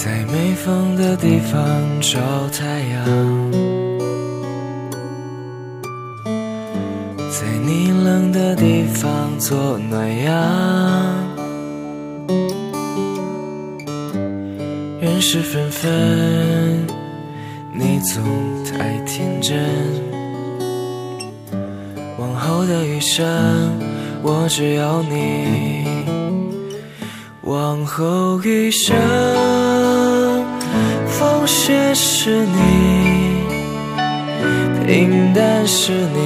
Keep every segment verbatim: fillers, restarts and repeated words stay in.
在没风的地方找太阳，在你冷的地方做暖阳。人事纷纷，你总太天真。往后的余生，我只要你。往后余生，风雪是你，平淡是你，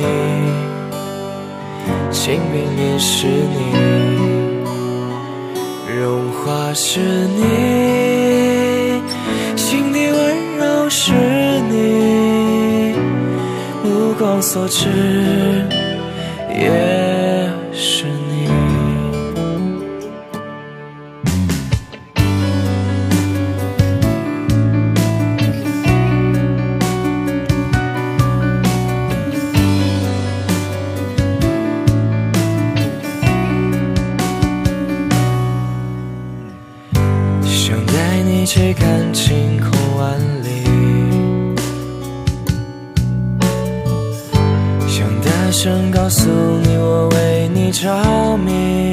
清明也是你，融化是你，心底温柔是你，目光所至也是你。想带你去看晴空万里，想大声告诉你我为你着迷。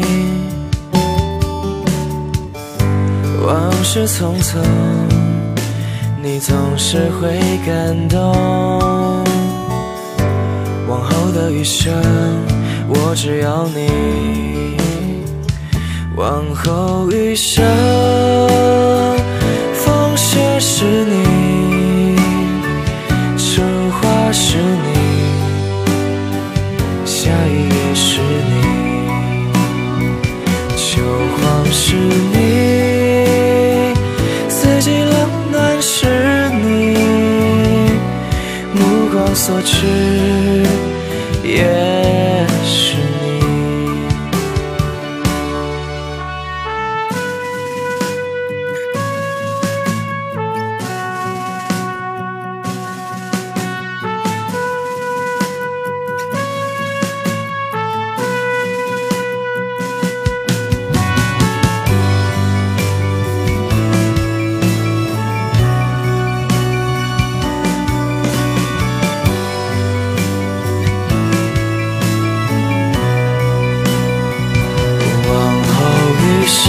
往事匆匆，你总是会感动。往后的余生，我只要你。往后余生，风雪是你，秋花是你，夏雨也是你，秋黄是你，四季冷暖是你，目光所至也是你。余生，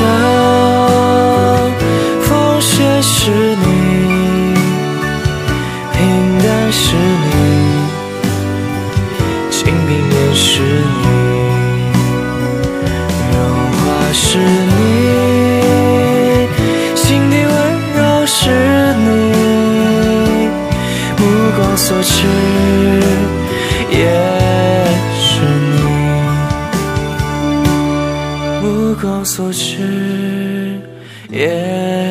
风雪是你，平淡是你，清明也是你，融化是你，心底温柔是你，目光所至也是你，目光所至也